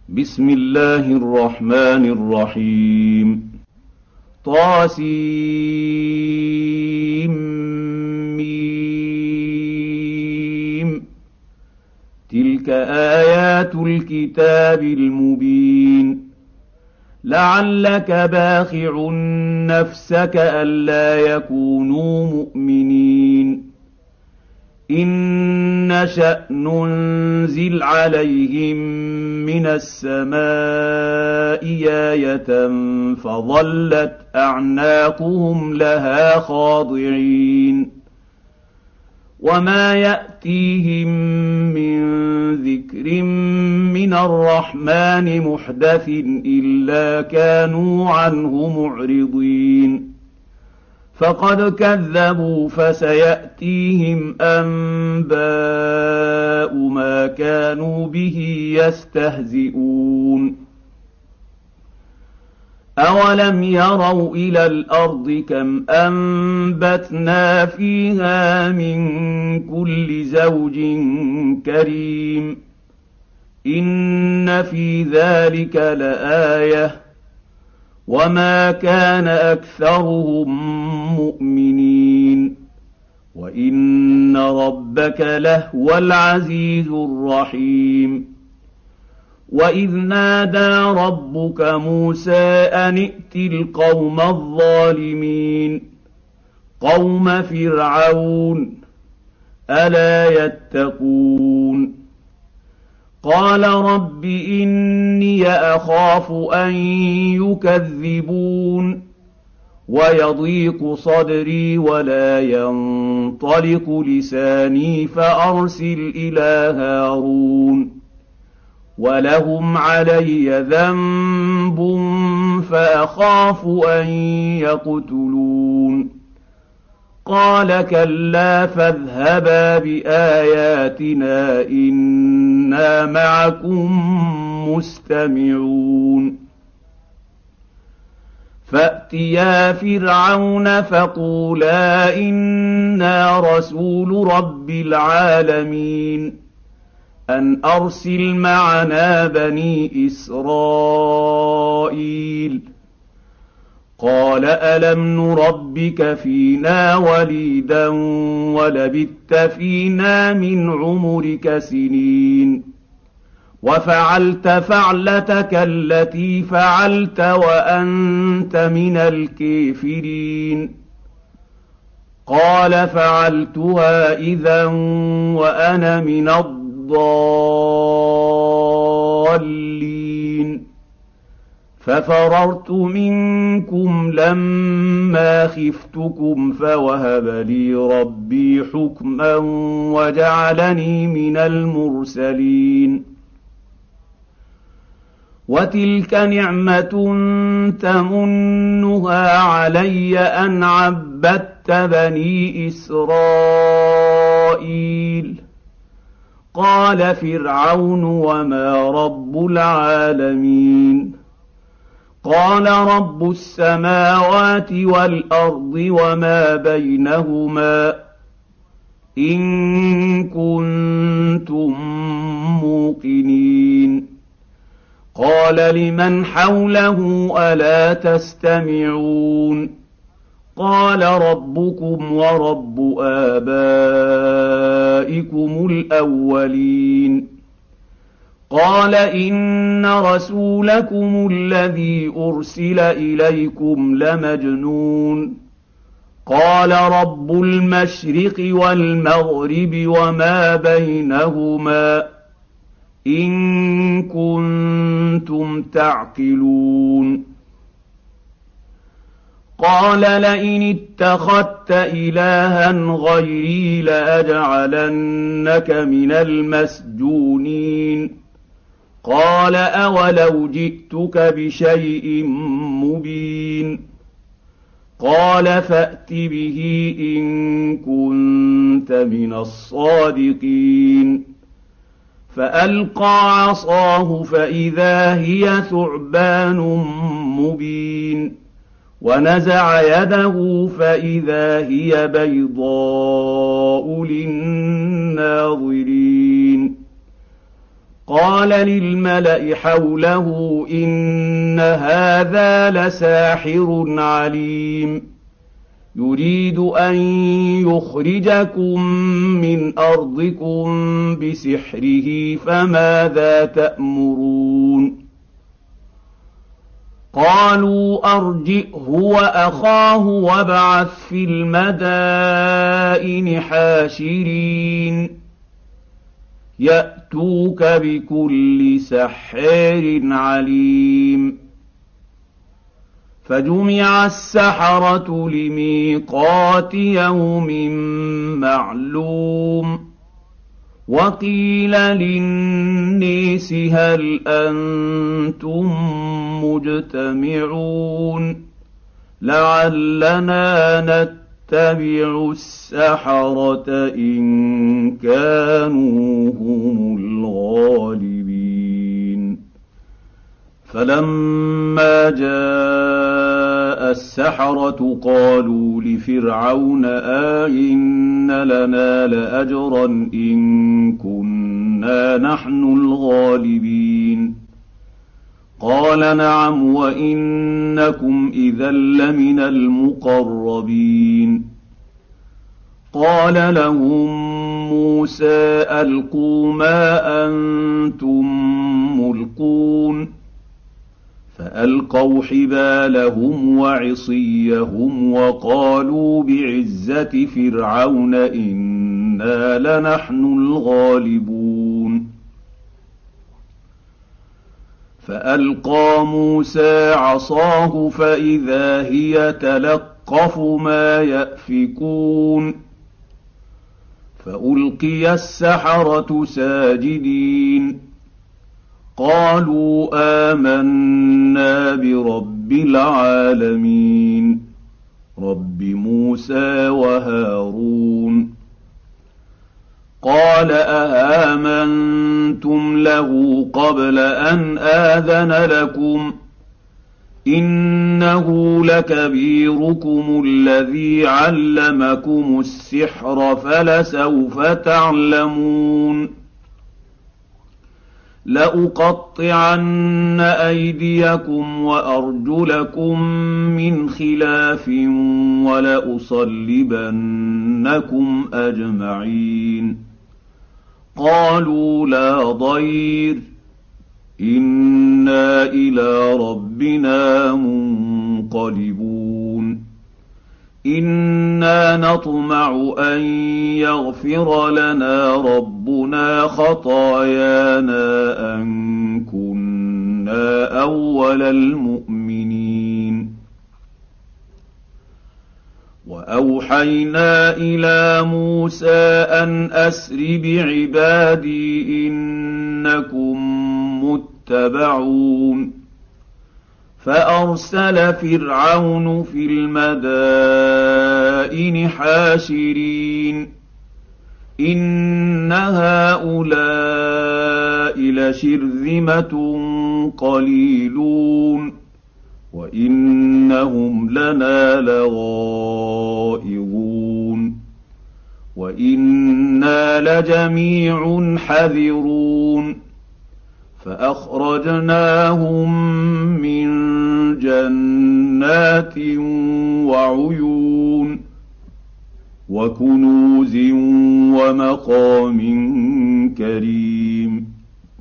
بسم الله الرحمن الرحيم طاسيم تلك آيات الكتاب المبين لعلك باخع نفسك ألا يكونوا مؤمنين إن نشأ ننزل عليهم من السماء آية فظلت أعناقهم لها خاضعين وما يأتيهم من ذكر من الرحمن محدث إلا كانوا عنه معرضين فقد كذبوا فسيأتيهم أنباء ما كانوا به يستهزئون أولم يروا إلى الأرض كم أنبتنا فيها من كل زوج كريم إن في ذلك لآية وما كان أكثرهم مؤمنين وإن ربك لهو العزيز الرحيم وإذ نادى ربك موسى أن ائت القوم الظالمين قوم فرعون ألا يتقون قال رب إني أخاف أن يكذبون ويضيق صدري ولا ينطلق لساني فأرسل إلى هارون ولهم علي ذنب فأخاف أن يقتلون قال كلا فاذهبا بآياتنا إنا معكم مستمعون فأتيا فرعون فقولا إنا رسول رب العالمين أن أرسل معنا بني إسرائيل قال ألم نربك فينا وليدا ولبثت فينا من عمرك سنين وفعلت فعلتك التي فعلت وأنت من الكافرين قال فعلتها إذا وأنا من الضالين ففررت منكم لما خفتكم فوهب لي ربي حكما وجعلني من المرسلين وتلك نعمة تمنها علي أن عبدت بني إسرائيل قال فرعون وما رب العالمين قال رب السماوات والأرض وما بينهما إن كنتم موقنين قال لمن حوله ألا تستمعون قال ربكم ورب آبائكم الأولين قال إن رسولكم الذي أرسل إليكم لمجنون قال رب المشرق والمغرب وما بينهما إن كنتم تعقلون قال لئن اتخذت إلها غيري لأجعلنك من المسجونين قال أولو جئتك بشيء مبين قال فأت به إن كنت من الصادقين فألقى عصاه فإذا هي ثعبان مبين ونزع يده فإذا هي بيضاء للناظرين قال للملأ حوله إن هذا لساحر عليم يريد أن يخرجكم من أرضكم بسحره فماذا تأمرون قالوا أرجئه وأخاه وابعث في المدائن حاشرين يأتوك بكل سحار عليم فجمع السحرة لميقات يوم معلوم وقيل للناس هل أنتم مجتمعون لعلنا نتبع السحرة إن كانوا هم الغالبين فلما جاء السحرة قالوا لفرعون آئن لنا لأجرا إن كنا نحن الغالبين قال نعم وإنكم إذا لمن المقربين قال لهم موسى ألقوا ما أنتم ملقون فألقوا حبالهم وعصيهم وقالوا بعزة فرعون إنا لنحن الغالبون فألقى موسى عصاه فإذا هي تلقف ما يأفكون فألقي السحرة ساجدين قالوا آمنا برب العالمين رب موسى وهارون قال أآمنتم له قبل أن آذن لكم إنه لكبيركم الذي علمكم السحر فلسوف تعلمون لأقطعن أيديكم وأرجلكم من خلاف ولأصلبنكم أجمعين قالوا لا ضير إنا إلى ربنا منقلبون إنا نطمع أن يغفر لنا ربنا خطايانا أن كنا أول المؤمنين وأوحينا إلى موسى أن أسر بعبادي إنكم متبعون فأرسل فرعون في المدائن حاشرين إن هؤلاء لشرذمة قليلون وإنهم لنا لغائظون وإنا لجميع حذرون فأخرجناهم من جنات وعيون وكنوز ومقام كريم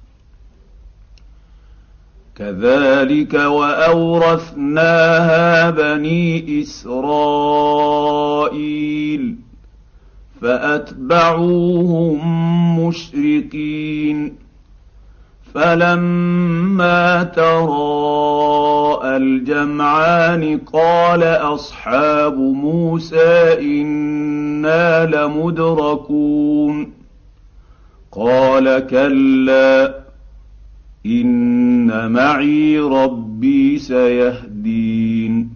كذلك وأورثناها بني إسرائيل فأتبعوهم مشرقين فلما تراءى الجمعان قال أصحاب موسى إنا لمدركون قال كلا إن معي ربي سيهدين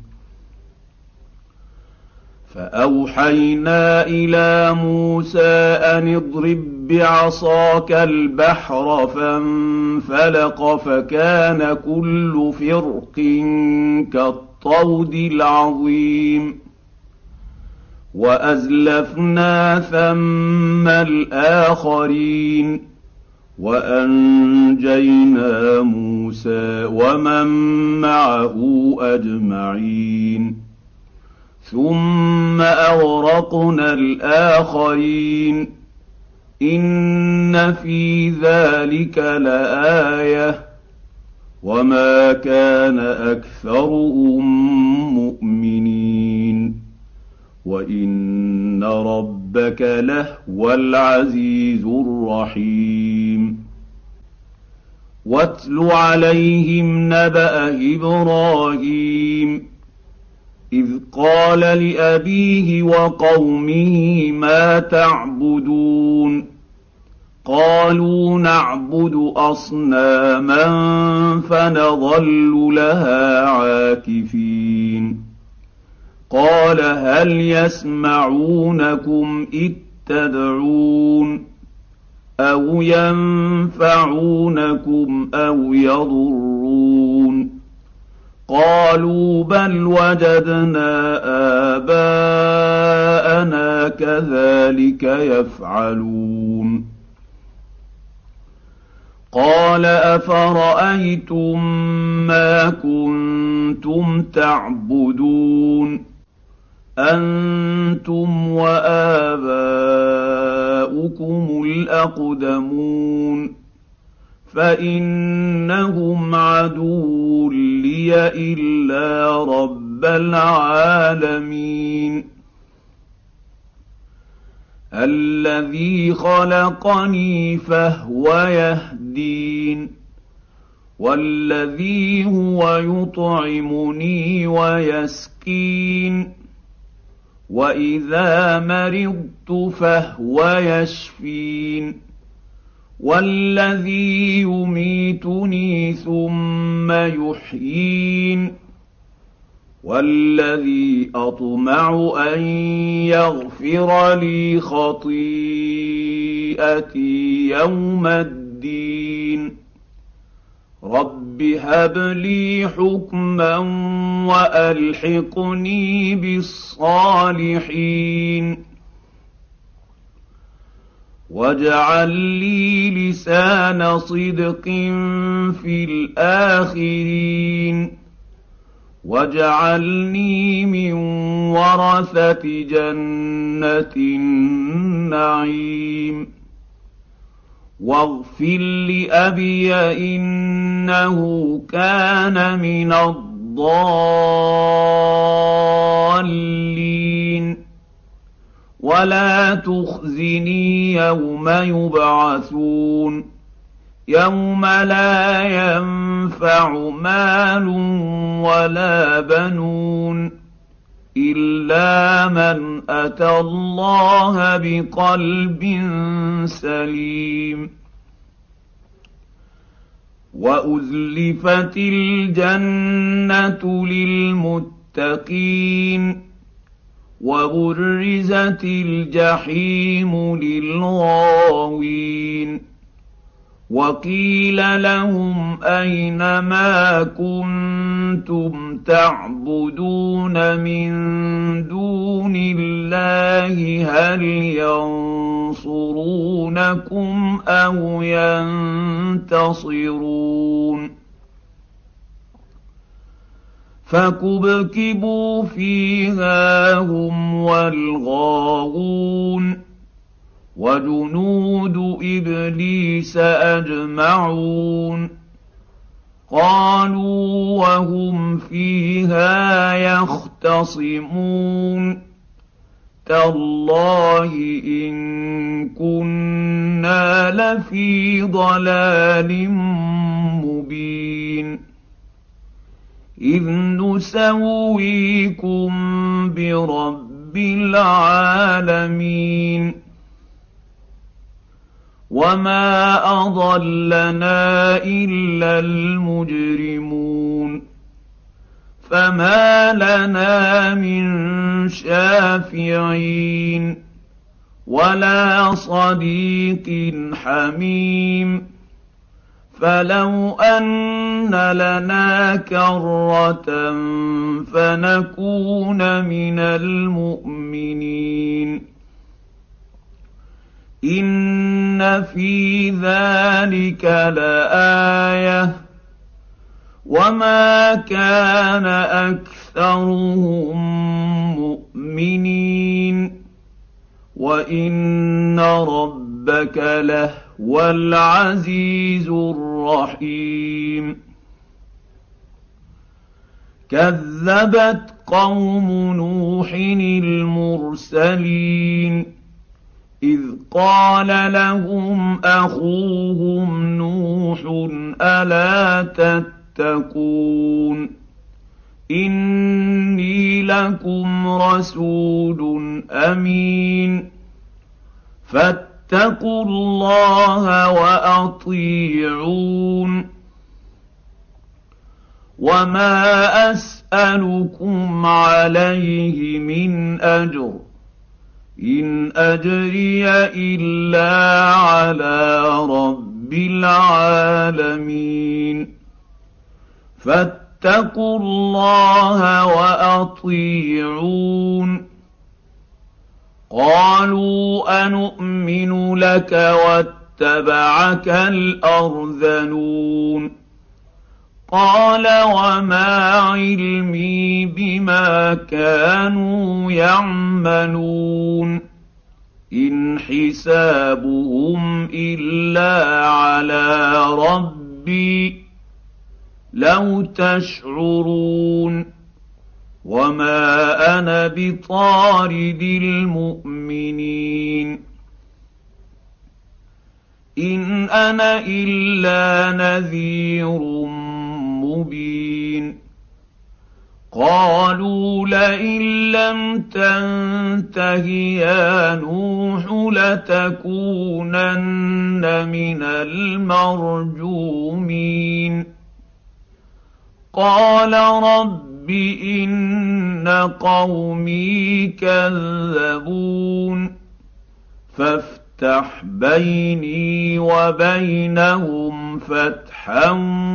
فأوحينا إلى موسى أن اضرب بعصاك البحر فانفلق فكان كل فرق كالطود العظيم وأزلفنا ثم الآخرين وأنجينا موسى ومن معه أجمعين ثم أغرقنا الآخرين إن في ذلك لآية وما كان أكثرهم مؤمنين وإن ربك لهو العزيز الرحيم واتل عليهم نبأ إبراهيم إذ قال لأبيه وقومه ما تعبدون قالوا نعبد أصناما فنظل لها عاكفين قال هل يسمعونكم إذ تدعون أو ينفعونكم أو يضرون قالوا بل وجدنا آباءنا كذلك يفعلون قال أفرأيتم ما كنتم تعبدون أنتم وآباؤكم الأقدمون فإنهم عدو لي إلا رب العالمين الذي خلقني فهو يهدين والذي هو يطعمني ويسقين وإذا مرضت فهو يشفين والذي يميتني ثم يحيين والذي أطمع أن يغفر لي خطيئتي يوم الدين رب هب لي حكما وألحقني بالصالحين واجعل لي لسان صدق في الآخرين واجعلني من ورثة جنة النعيم واغفر لأبي إنه كان من الضالين ولا تخزني يوم يبعثون يوم لا ينفع مال ولا بنون إلا من أتى الله بقلب سليم وأزلفت الجنة للمتقين وبرزت الجحيم للغاوين وقيل لهم أين ما كنتم تعبدون من دون الله هل ينصرونكم أو ينتصرون فكبكبوا فيها هم والغاوون وجنود إبليس أجمعون قالوا وهم فيها يختصمون تالله إن كنا لفي ضلال مبين إذ نسويكم برب العالمين وما أضلنا إلا المجرمون فما لنا من شافعين ولا صديق حميم فلو أن لنا كرة فنكون من المؤمنين إن في ذلك لآية وما كان أكثرهم مؤمنين وإن ربك لهو العزيز الرحيم كذبت قوم نوح المرسلين إذ قال لهم أخوهم نوح ألا تتقون إني لكم رسول أمين فاتقوا الله وأطيعون وما أسألكم عليه من أجر إن أجري إلا على رب العالمين فاتقوا الله وأطيعون قالوا أنؤمن لك واتبعك الأرذلون قال وما علمي بما كانوا يعملون إن حسابهم إلا على ربي لو تشعرون وما أنا بطارد المؤمنين إن أنا إلا نذير مبين قالوا لئن لم تنته يا نوح لتكونن من المرجومين قال رب إن قومي كذبون فافتح بيني وبينهم فتحا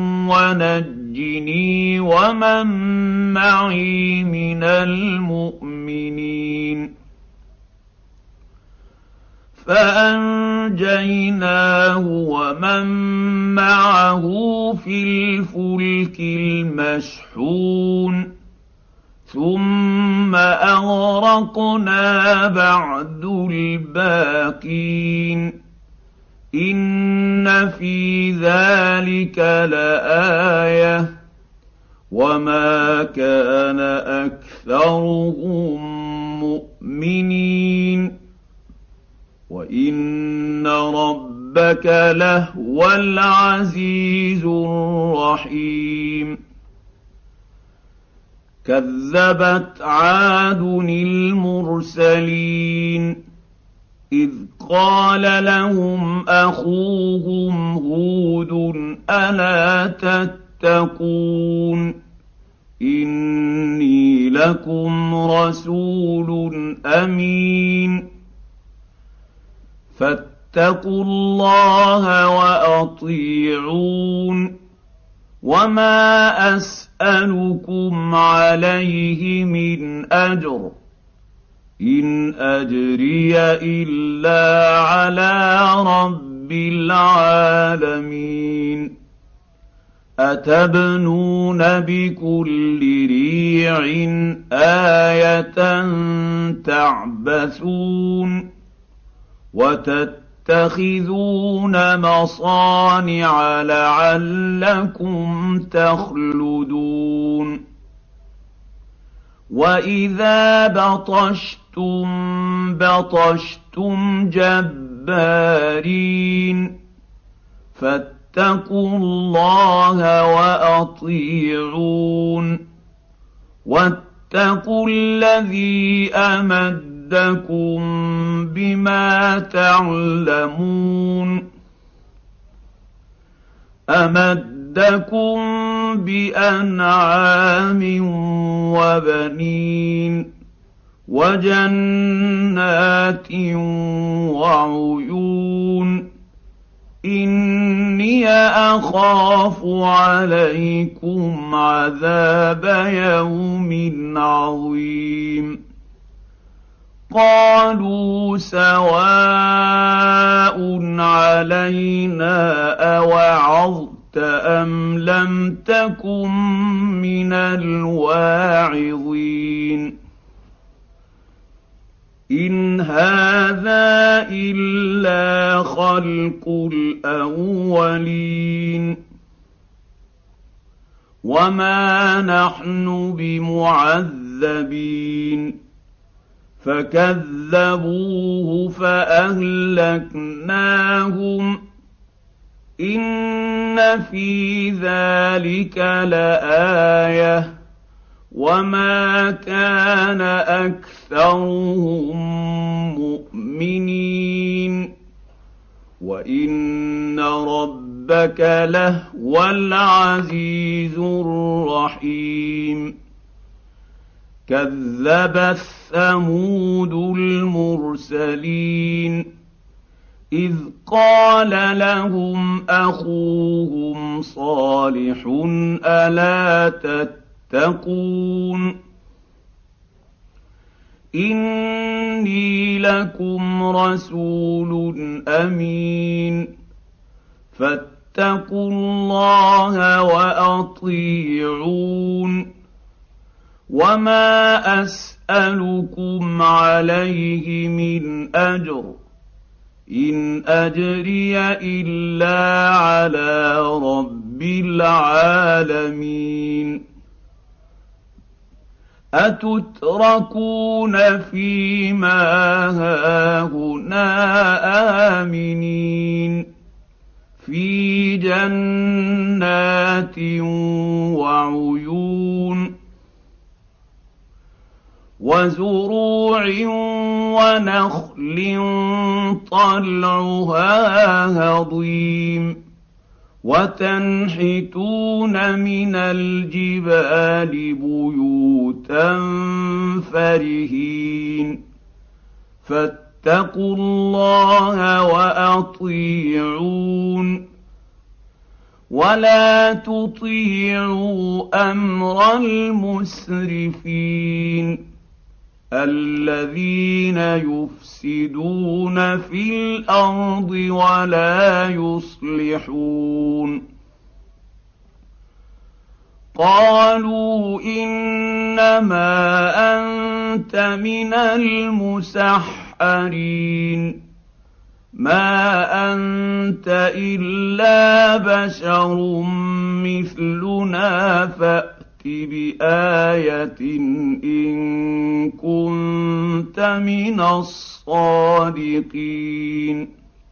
ونجني ومن معي من المؤمنين فأنجيناه ومن معه في الفلك المشحون ثم أغرقنا بعد الباقين إن في ذلك لآية وما كان أكثرهم مؤمنين وإن ربك لهو العزيز الرحيم كذبت عاد المرسلين إذ قال لهم أخوهم هود ألا تتقون إني لكم رسول أمين فاتقوا الله وأطيعون وما أسألكم عليه من أجر إن أجري إلا على رب العالمين أتبنون بكل ريع آية تعبثون وتتخذون مصانع لعلكم تخلدون وإذا بطشتم بطشتم جبارين فاتقوا الله وأطيعون واتقوا الذي أمدكم بما تعلمون أمدكم بأنعام وبنين وجنات وعيون إني أخاف عليكم عذاب يوم عظيم قالوا سواء علينا أوعظت أم لم تكن من الواعظين إن هذا إلا خلق الأولين وما نحن بمعذبين فكذبوه فأهلكناهم إن في ذلك لآية وما كان أكثرهم مؤمنين وإن ربك لهو العزيز الرحيم كذبت ثمود المرسلين إذ قال لهم أخوهم صالح ألا تتقون إني لكم رسول أمين فاتقوا الله وأطيعون وما أسألكم عليه من أجر إن أجري إلا على رب العالمين أتتركون فيما هاهنا آمنين في جنات وعيون وزروع ونخل طلعها هضيم وتنحتون من الجبال بيوتا فرهين فاتقوا الله وأطيعون ولا تطيعوا أمر المسرفين الذين يفسدون في الأرض ولا يصلحون قالوا إنما أنت من المسحرين ما أنت إلا بشر مثلنا فأت بآية إن كنت من الصادقين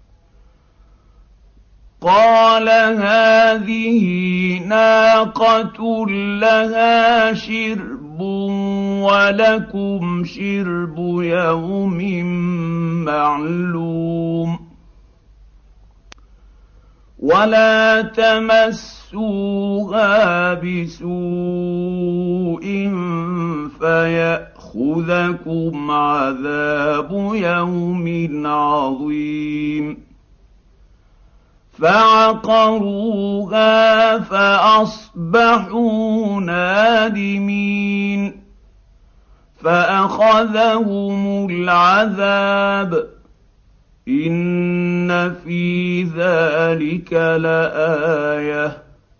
قال هذه ناقة لها شرب ولكم شرب يوم معلوم ولا تمسوها بسوء فيأخذكم عذاب يوم عظيم فعقروها فأصبحوا نادمين فأخذهم العذاب إن في ذلك لآية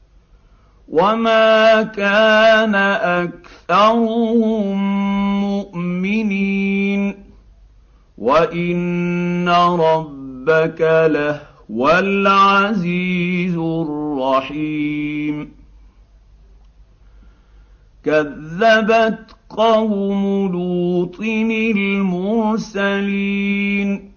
وما كان أكثرهم مؤمنين وإن ربك لهو العزيز الرحيم كذبت قوم لوط المرسلين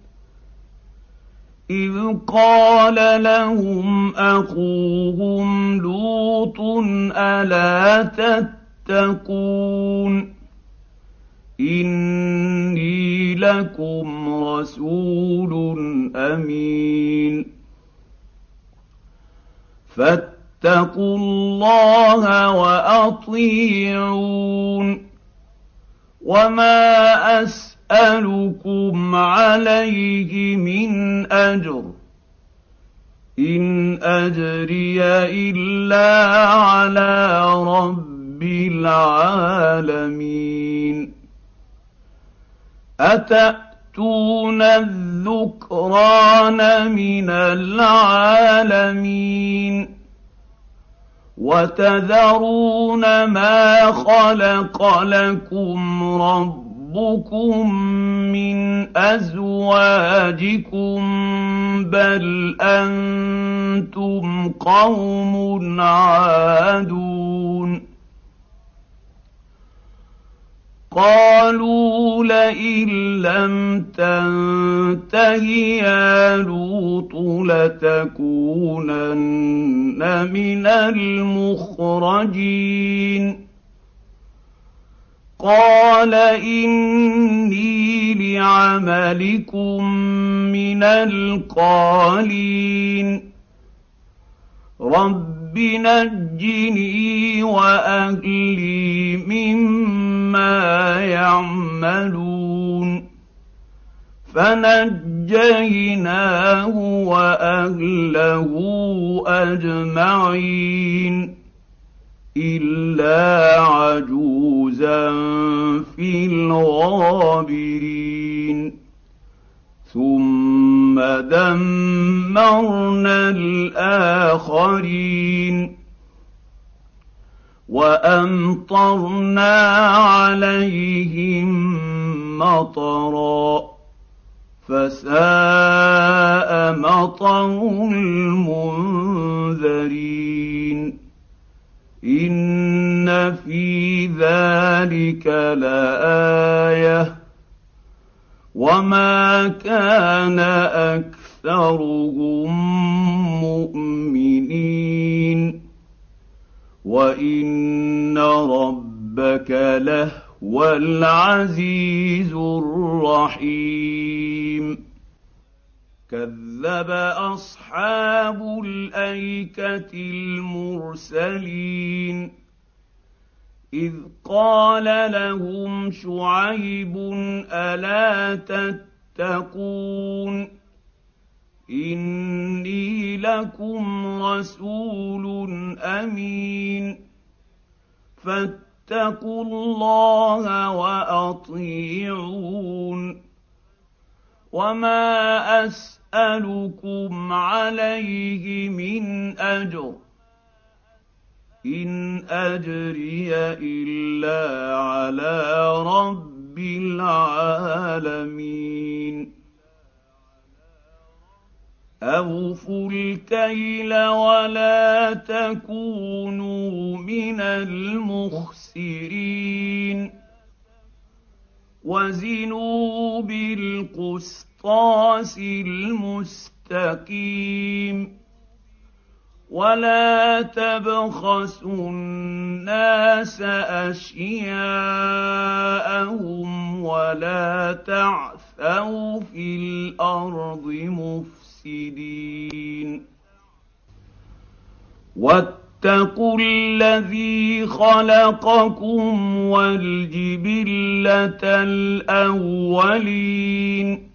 إذ قال لهم أخوهم لوط ألا تتقون إني لكم رسول أمين فاتقوا الله وأطيعون وما أسألكم عليه من أجر إن أجري إلا على رب العالمين أتأتون الذكران من العالمين وتذرون ما خلق لكم ربكم من أزواجكم بل أنتم قوم عادون قالوا لئن لم تنته يا لوط لتكونن من المخرجين قال إني لعملكم من القالين رب نجني وأهلي مما يعملون فنجيناه وأهله أجمعين إلا عجوزا في الغابرين ثم دمرنا الآخرين وأمطرنا عليهم مطرا فساء مطر المنذرين إن في ذلك لآية وما كان أكثرهم مؤمنين وإن ربك لهو العزيز الرحيم كذب أصحاب الأيكة المرسلين إذ قال لهم شعيب ألا تتقون إني لكم رسول أمين فاتقوا الله وأطيعون وما أسألكم عليه من أجر إن أجري إلا على رب العالمين أوفوا الكيل ولا تكونوا من المخسرين وزنوا بالقسطاس المستقيم ولا تبخسوا الناس أشياءهم ولا تعثوا في الأرض مفسدين واتقوا الذي خلقكم والجبلة الأولين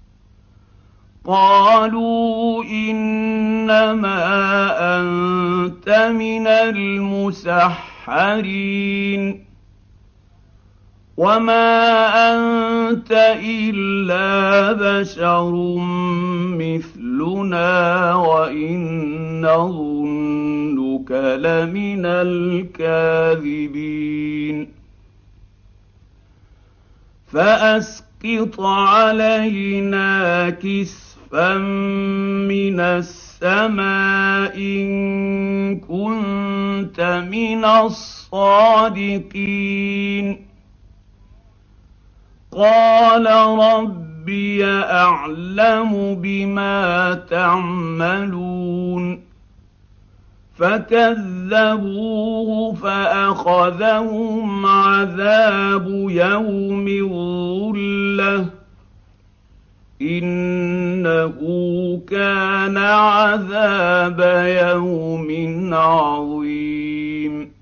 قالوا إنما أنت من المسحرين وما أنت إلا بشر مثلنا وإن نظنك لمن الكاذبين فأسقط علينا كسفا من السماء إن كنت من الصادقين قال ربي أعلم بما تعملون فكذبوه فأخذهم عذاب يوم الظلة إنه كان عذاب يوم عظيم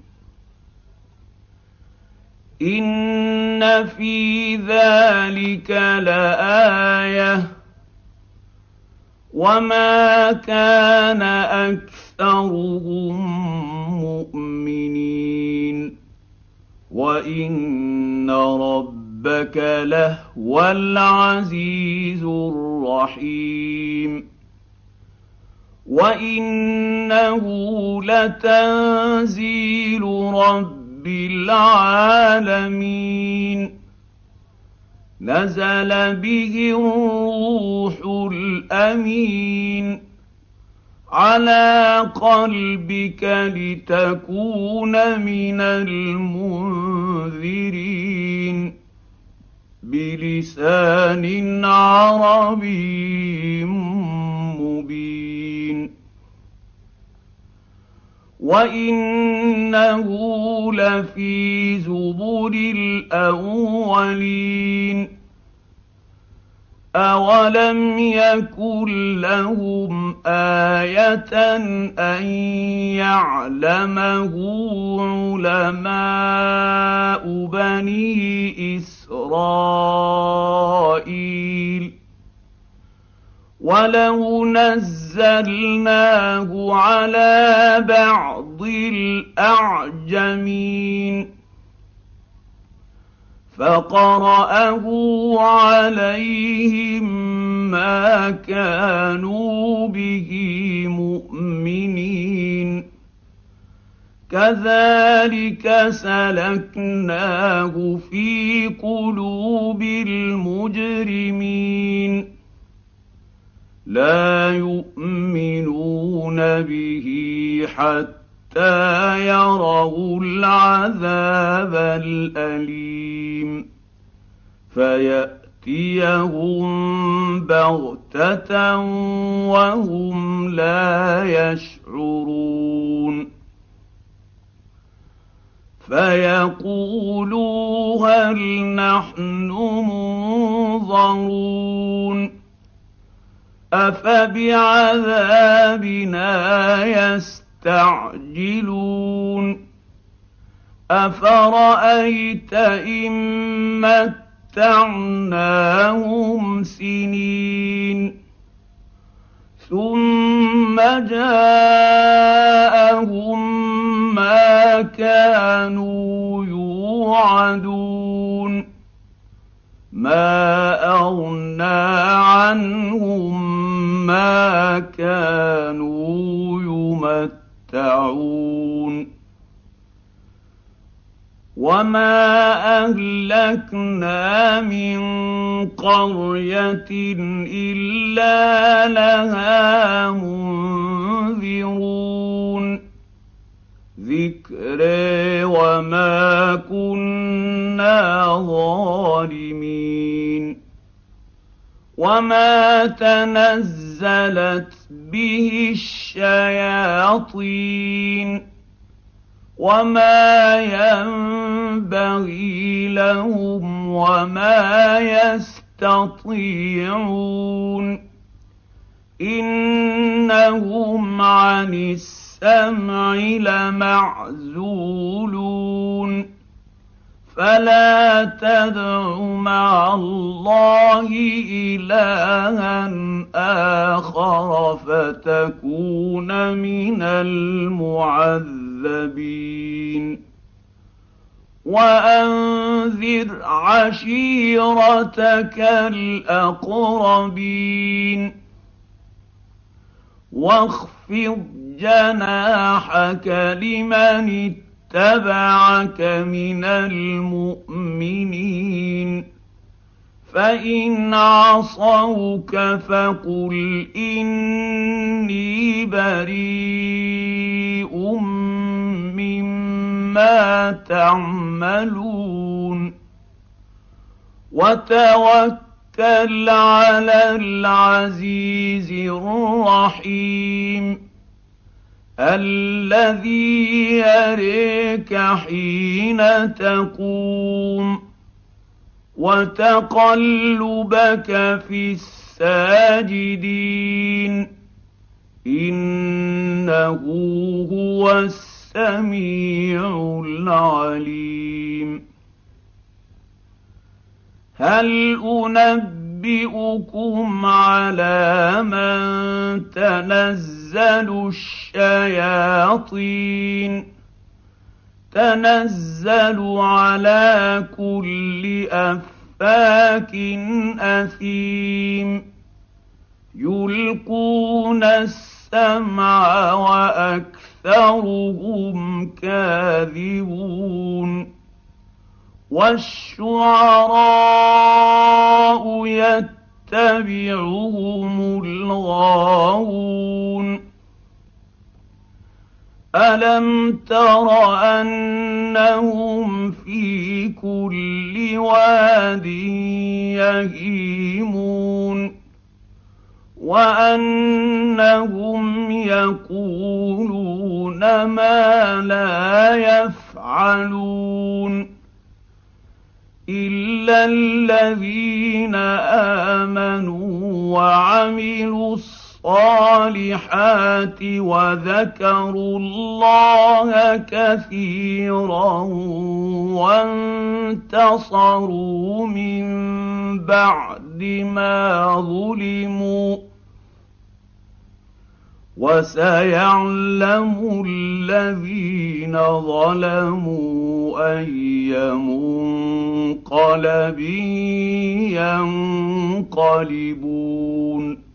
إن في ذلك لآية وما كان أكثرهم مؤمنين وإن ربك ربك لهو العزيز الرحيم وإنه لتنزيل رب العالمين نزل به الروح الأمين على قلبك لتكون من المنذرين بلسان عربي مبين وإنه لفي زبر الأولين أولم يكن لهم آية أن يعلمه علماء بني إسرائيل ولو نزلناه على بعض الأعجمين فقرأه عليهم ما كانوا به مؤمنين كذلك سلكناه في قلوب المجرمين لا يؤمنون به حتى يروا العذاب الأليم فيأتيهم بغتة وهم لا يشعرون فيقولوا هل نحن منظرون أفبعذابنا يستعجلون أفرأيت إن متعناهم سنين ثم جاءهم ما كانوا يوعدون ما أغنى عنهم ما كانوا يمتعون وما أهلكنا من قرية إلا لها منذرون ذكر وما كنا ظالمين وما تنزلت به الشياطين وما ينبغي لهم وما يستطيعون إنهم عن السمع لمعزولون فلا تدع مع الله إلها آخر فتكون من المعذبين وأنذر عشيرتك الأقربين واخفض جناحك لمن اتبعك من المؤمنين فإن عصوك فقل إني بريء مما تعملون وتوكل على العزيز الرحيم الذي يريك حين تقوم وتقلبك في الساجدين إنه هو السميع العليم هل أنبئكم على من تنزل الشياطين تنزل على كل أفاك أثيم يلقون السمع وأكثرهم كاذبون والشعراء يتبعهم الغاوون ألم تر أنهم في كل واد يهيمون وأنهم يقولون ما لا يفعلون إلا الذين آمنوا وعملوا الصالحات وذكروا الله كثيرا وانتصروا من بعد ما ظلموا وسيعلم الذين ظلموا أي منقلب ينقلبون